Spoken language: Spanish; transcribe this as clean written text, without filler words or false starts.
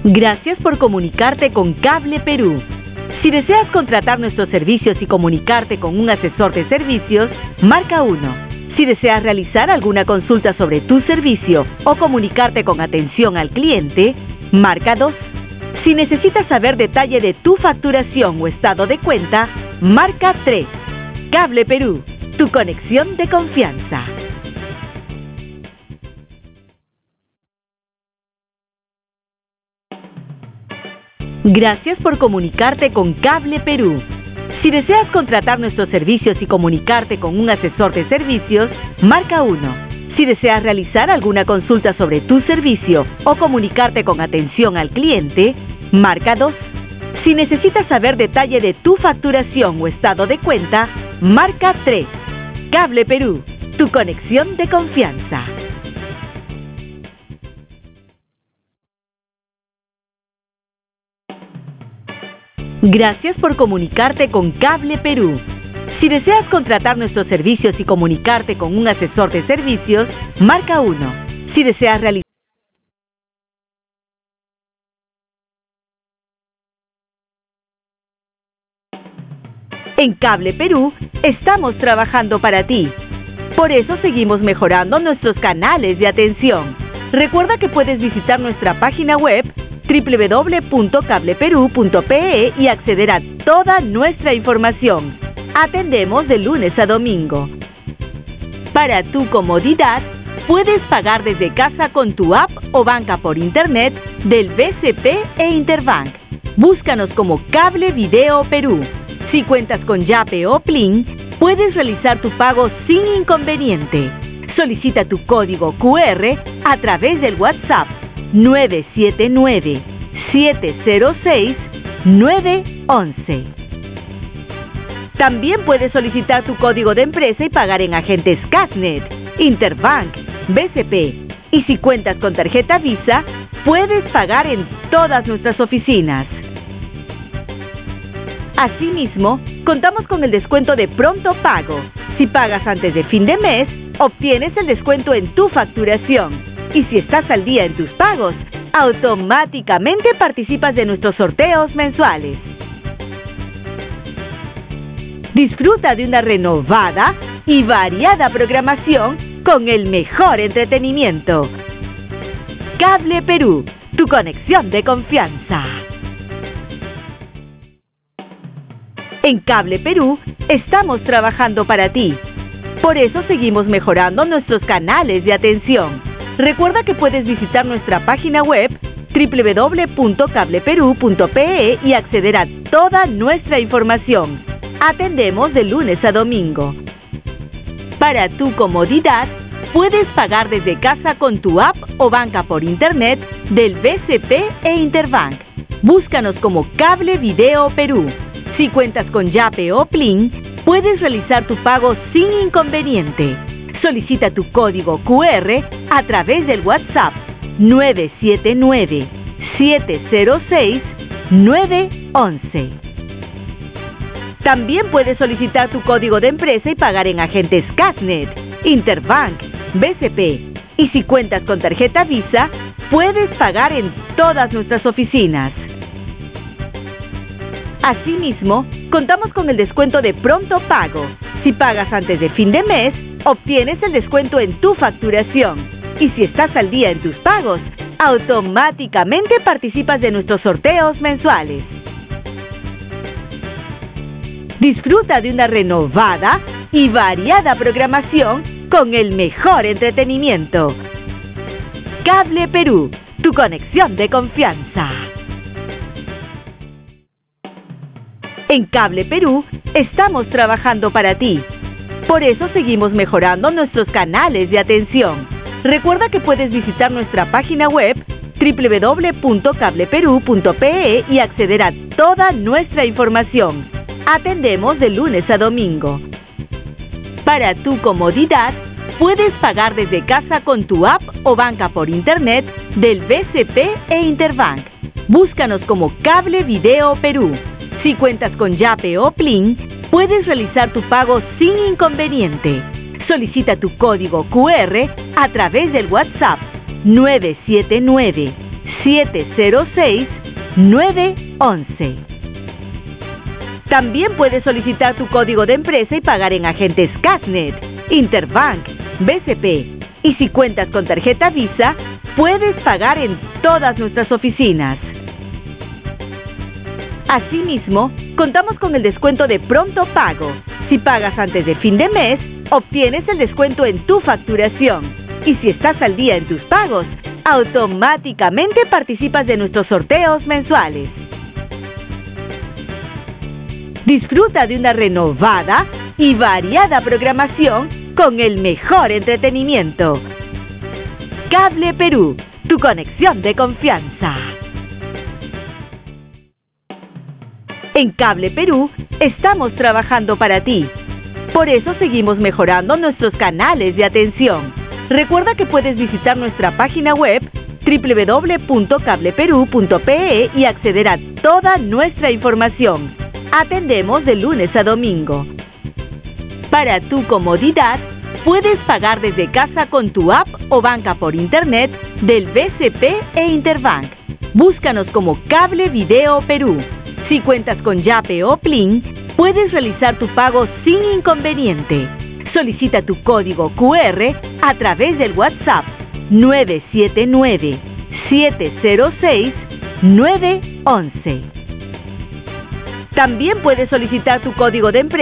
Gracias por comunicarte con Cable Perú. Si deseas contratar nuestros servicios y comunicarte con un asesor de servicios, marca 1. Si deseas realizar alguna consulta sobre tu servicio o comunicarte con atención al cliente, marca 2. Si necesitas saber detalle de tu facturación o estado de cuenta, marca 3. Cable Perú, tu conexión de confianza. Gracias por comunicarte con Cable Perú. Si deseas contratar nuestros servicios y comunicarte con un asesor de servicios, marca 1. Si deseas realizar alguna consulta sobre tu servicio o comunicarte con atención al cliente, marca 2. Si necesitas saber detalle de tu facturación o estado de cuenta, marca 3. Cable Perú, tu conexión de confianza. Gracias por comunicarte con Cable Perú. Si deseas contratar nuestros servicios y comunicarte con un asesor de servicios, marca 1. Si deseas realizar En Cable Perú, estamos trabajando para ti. Por eso seguimos mejorando nuestros canales de atención. Recuerda que puedes visitar nuestra página web www.cableperú.pe y acceder a toda nuestra información. Atendemos de lunes a domingo. Para tu comodidad, puedes pagar desde casa con tu app o banca por internet del BCP e Interbank. Búscanos como Cable Video Perú. Si cuentas con Yape o Plin, puedes realizar tu pago sin inconveniente. Solicita tu código QR a través del WhatsApp 979-706-911. También puedes solicitar tu código de empresa y pagar en agentes Casnet, Interbank, BCP. Y si cuentas con tarjeta Visa, puedes pagar en todas nuestras oficinas. Asimismo, contamos con el descuento de pronto pago. Si pagas antes de fin de mes, obtienes el descuento en tu facturación. Y si estás al día en tus pagos, automáticamente participas de nuestros sorteos mensuales. Disfruta de una renovada y variada programación con el mejor entretenimiento. Cable Perú, tu conexión de confianza. En Cable Perú, estamos trabajando para ti. Por eso seguimos mejorando nuestros canales de atención. Recuerda que puedes visitar nuestra página web www.cableperú.pe y acceder a toda nuestra información. Atendemos de lunes a domingo. Para tu comodidad, puedes pagar desde casa con tu app o banca por internet del BCP e Interbank. Búscanos como Cable Video Perú. Si cuentas con Yape o Plin, puedes realizar tu pago sin inconveniente. Solicita tu código QR a través del WhatsApp 979-706-911. También puedes solicitar tu código de empresa y pagar en agentes Casnet, Interbank, BCP. Y si cuentas con tarjeta Visa, puedes pagar en todas nuestras oficinas. Asimismo, contamos con el descuento de pronto pago. Si pagas antes de fin de mes, obtienes el descuento en tu facturación. Y si estás al día en tus pagos, automáticamente participas de nuestros sorteos mensuales. Disfruta de una renovada y variada programación con el mejor entretenimiento. Cable Perú, tu conexión de confianza. En Cable Perú, estamos trabajando para ti. Por eso seguimos mejorando nuestros canales de atención. Recuerda que puedes visitar nuestra página web www.cableperú.pe y acceder a toda nuestra información. Atendemos de lunes a domingo. Para tu comodidad, puedes pagar desde casa con tu app o banca por internet del BCP e Interbank. Búscanos como Cable Video Perú. Si cuentas con Yape o Plin, puedes realizar tu pago sin inconveniente. Solicita tu código QR a través del WhatsApp 979 9-706-911. También puedes solicitar tu código de empresa y pagar en agentes Cashnet, Interbank, BCP. Y si cuentas con tarjeta Visa, puedes pagar en todas nuestras oficinas. Asimismo, contamos con el descuento de pronto pago. Si pagas antes de fin de mes, obtienes el descuento en tu facturación. Y si estás al día en tus pagos, automáticamente participas de nuestros sorteos mensuales. Disfruta de una renovada y variada programación con el mejor entretenimiento. Cable Perú, tu conexión de confianza. En Cable Perú estamos trabajando para ti. Por eso seguimos mejorando nuestros canales de atención. Recuerda que puedes visitar nuestra página web www.cableperú.pe y acceder a toda nuestra información. Atendemos de lunes a domingo. Para tu comodidad, puedes pagar desde casa con tu app o banca por internet del BCP e Interbank. Búscanos como Cable Video Perú. Si cuentas con Yape o Plin, puedes realizar tu pago sin inconveniente. Solicita tu código QR a través del WhatsApp 979-706-911. También puedes solicitar tu código de empresa